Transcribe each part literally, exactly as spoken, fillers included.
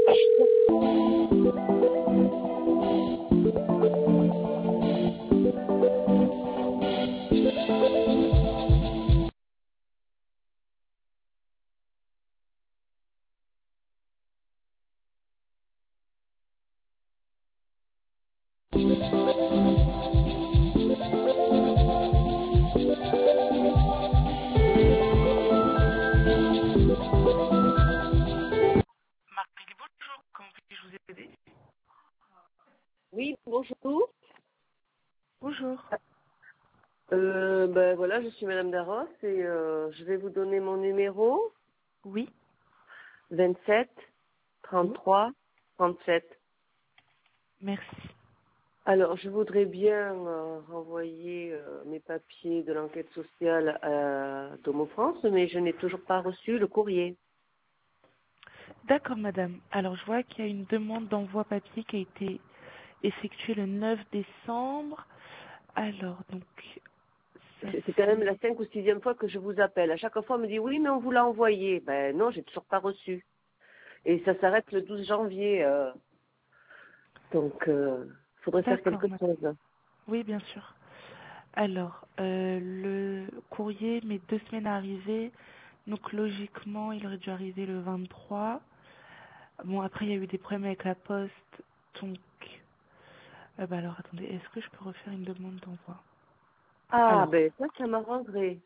Marie, bonjour, comment puis-je vous aider? Oui, bonjour. Bonjour. Euh, ben voilà, je suis Madame Darros et euh, je vais vous donner mon numéro Oui, vingt-sept oui, trente-trois trente-sept. merci. Alors, je voudrais bien euh, renvoyer euh, mes papiers de l'enquête sociale à Domo France, mais je n'ai toujours pas reçu le courrier. D'accord, madame. Alors, je vois qu'il y a une demande d'envoi papier qui a été effectuée le neuf décembre. Alors, donc, ça C'est c'est quand même fait... la cinq ou sixième fois que je vous appelle. À chaque fois, on me dit oui, mais on vous l'a envoyé. Ben non, j'ai toujours pas reçu. Et ça s'arrête le douze janvier. euh, donc, il faudrait faire D'accord, quelque madame. chose. Oui, bien sûr. Alors, euh, le courrier met deux semaines à arriver. Donc, logiquement, il aurait dû arriver le vingt-trois. Bon, après, il y a eu des problèmes avec la poste. Donc, euh, bah alors, attendez, est-ce que je peux refaire une demande d'envoi? Ah, Alors, ben ça, ça m'arrangerait.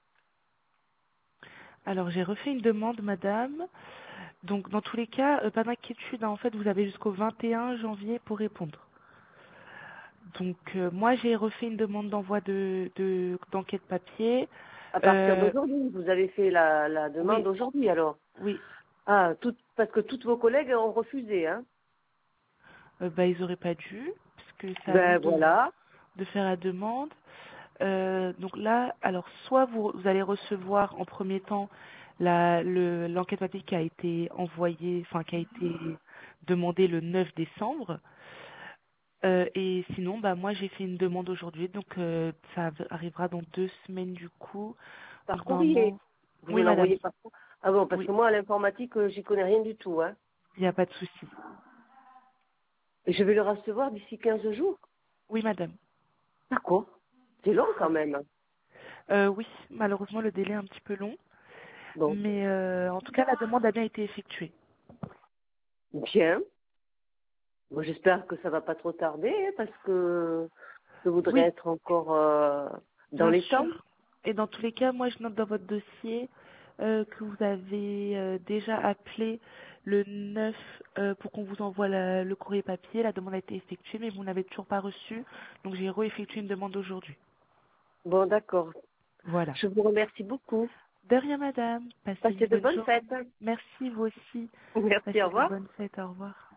alors j'ai refait une demande, madame. Donc, dans tous les cas, euh, pas d'inquiétude, hein. En fait, vous avez jusqu'au vingt et un janvier pour répondre. Donc, euh, moi, j'ai refait une demande d'envoi de, de, d'enquête papier. À partir Euh, d'aujourd'hui, vous avez fait la, la demande oui, aujourd'hui alors. oui. Ah, tout, parce que toutes vos collègues ont refusé, hein. Euh, bah, ils auraient pas dû, puisque c'est à vous Ben de, voilà. de faire la demande. Euh, donc là, alors, soit vous, vous allez recevoir en premier temps la, le, l'enquête papier qui a été envoyée, enfin, qui a été demandée le neuf décembre. Euh, et sinon, bah moi j'ai fait une demande aujourd'hui, donc euh, ça av- arrivera dans deux semaines du coup. Par Donc courrier. normalement, Vous me oui madame, l'envoyez par courrier. Ah bon, parce oui, que moi, à l'informatique, euh, j'y connais rien du tout, hein. il n'y a pas de souci. Et je vais le recevoir d'ici quinze jours. Oui madame. D'accord. C'est long quand Oui. même. Euh, oui, malheureusement le délai est un petit peu long, Bon. mais euh, en tout cas la demande a bien été effectuée. Bien. Moi, j'espère que ça va pas trop tarder, hein, parce que je voudrais Oui, être encore euh, dans bien les temps. sûr. Et dans tous les cas, moi je note dans votre dossier euh, que vous avez euh, déjà appelé le neuf euh, pour qu'on vous envoie la- le courrier papier. La demande a été effectuée, mais vous n'avez toujours pas reçu. Donc j'ai réeffectué une demande aujourd'hui. Bon, d'accord. Voilà. Je vous remercie beaucoup. De rien, madame. Passez Passez une de bonne bonnes journée. fêtes. Merci, vous aussi. Merci, au Passez de revoir. bonnes fêtes. Au revoir.